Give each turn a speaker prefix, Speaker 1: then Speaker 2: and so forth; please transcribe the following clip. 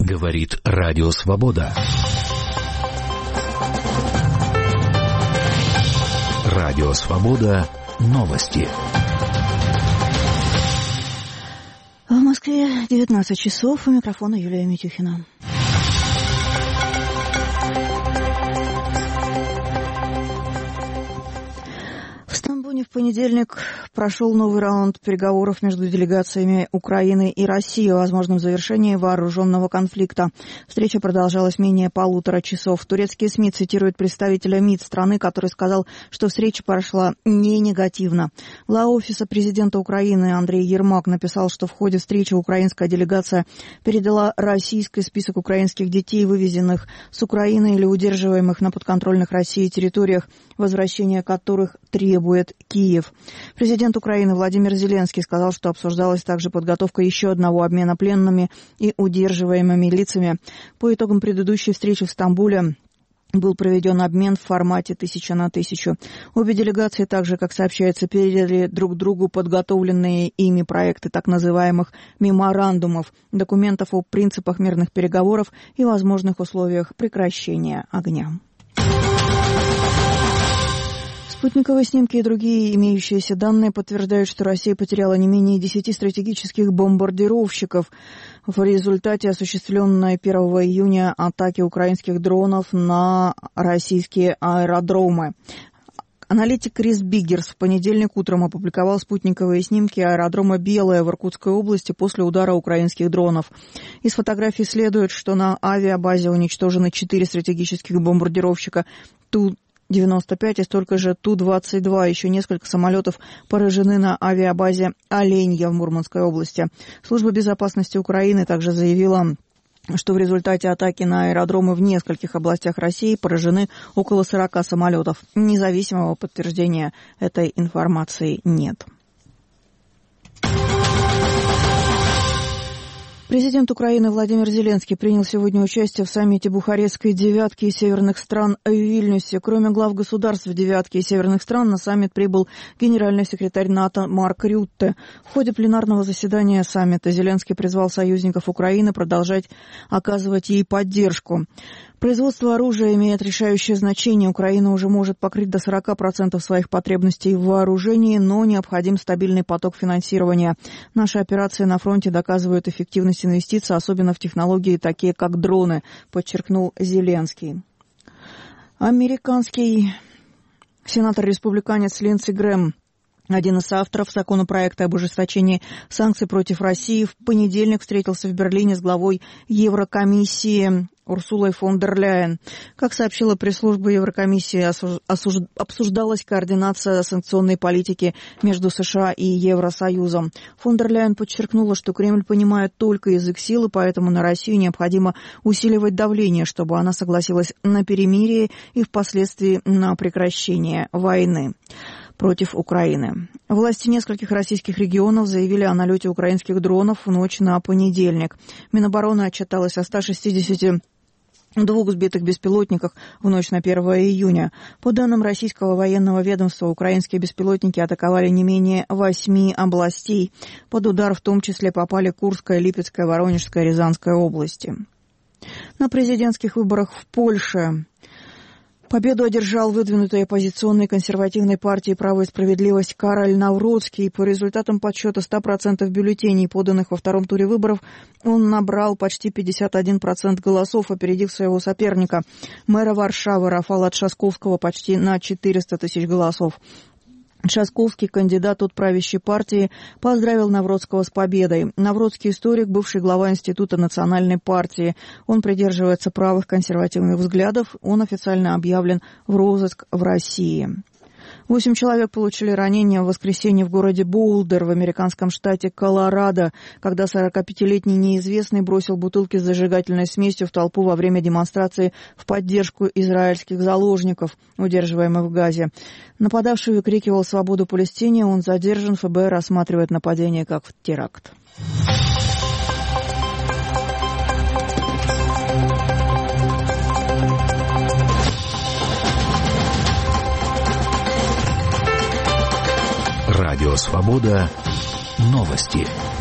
Speaker 1: Говорит Радио Свобода. Радио Свобода. Новости.
Speaker 2: В Москве 19 часов. У микрофона Юлия Митюхина. В понедельник прошел новый раунд переговоров между делегациями Украины и России о возможном завершении вооруженного конфликта. Встреча продолжалась менее полутора часов. Турецкие СМИ цитируют представителя МИД страны, который сказал, что встреча прошла не негативно. Глава Офиса президента Украины Андрей Ермак написал, что в ходе встречи украинская делегация передала российский список украинских детей, вывезенных с Украины или удерживаемых на подконтрольных России территориях, возвращение которых требует Киев. Президент Украины Владимир Зеленский сказал, что обсуждалась также подготовка еще одного обмена пленными и удерживаемыми лицами. По итогам предыдущей встречи в Стамбуле был проведен обмен в формате 1000 на 1000. Обе делегации также, как сообщается, передали друг другу подготовленные ими проекты так называемых меморандумов, документов о принципах мирных переговоров и возможных условиях прекращения огня. Спутниковые снимки и другие имеющиеся данные подтверждают, что Россия потеряла не менее 10 стратегических бомбардировщиков в результате осуществленной 1 июня атаки украинских дронов на российские аэродромы. Аналитик Крис Биггерс в понедельник утром опубликовал спутниковые снимки аэродрома Белое в Иркутской области после удара украинских дронов. Из фотографий следует, что на авиабазе уничтожены 4 стратегических бомбардировщика Ту-95 и столько же Ту-22. Еще несколько самолетов поражены на авиабазе Оленья в Мурманской области. Служба безопасности Украины также заявила, что в результате атаки на аэродромы в нескольких областях России поражены около 40 самолетов. Независимого подтверждения этой информации нет. Президент Украины Владимир Зеленский принял сегодня участие в саммите Бухарестской девятки и северных стран в Вильнюсе. Кроме глав государств девятки и северных стран, на саммит прибыл генеральный секретарь НАТО Марк Рютте. В ходе пленарного заседания саммита Зеленский призвал союзников Украины продолжать оказывать ей поддержку. Производство оружия имеет решающее значение. Украина уже может покрыть до 40% своих потребностей в вооружении, но необходим стабильный поток финансирования. Наши операции на фронте доказывают эффективность инвестиций, особенно в технологии, такие как дроны, подчеркнул Зеленский. Американский сенатор-республиканец Линдси Грэм, один из авторов законопроекта об ужесточении санкций против России, в понедельник встретился в Берлине с главой Еврокомиссии Урсулой фон дер Ляйен. Как сообщила пресс-служба Еврокомиссии, обсуждалась координация санкционной политики между США и Евросоюзом. Фон дер Ляйен подчеркнула, что Кремль понимает только язык силы, поэтому на Россию необходимо усиливать давление, чтобы она согласилась на перемирие и впоследствии на прекращение войны против Украины. Власти нескольких российских регионов заявили о налете украинских дронов в ночь на понедельник. Минобороны отчиталось о 162 сбитых беспилотниках в ночь на 1 июня. По данным российского военного ведомства, украинские беспилотники атаковали не менее 8 областей. Под удар в том числе попали Курская, Липецкая, Воронежская, Рязанская области. На президентских выборах в Польше победу одержал выдвинутый оппозиционной консервативной партией «Право и справедливость» Кароль Навроцкий. По результатам подсчета 100% бюллетеней, поданных во втором туре выборов, он набрал почти 51% голосов, опередив своего соперника, мэра Варшавы Рафала Трzaskowskiego, почти на 400 тысяч голосов. Трzaskowski, кандидат от правящей партии, поздравил Навроцкого с победой. Навроцкий историк, бывший глава Института национальной партии. Он придерживается правых консервативных взглядов. Он официально объявлен в розыск в России. 8 человек получили ранения в воскресенье в городе Боулдер в американском штате Колорадо, когда 45-летний неизвестный бросил бутылки с зажигательной смесью в толпу во время демонстрации в поддержку израильских заложников, удерживаемых в Газе. Нападавший выкрикивал «Свободу Палестине», он задержан, ФБР рассматривает нападение как теракт.
Speaker 1: Радио Свобода. Новости.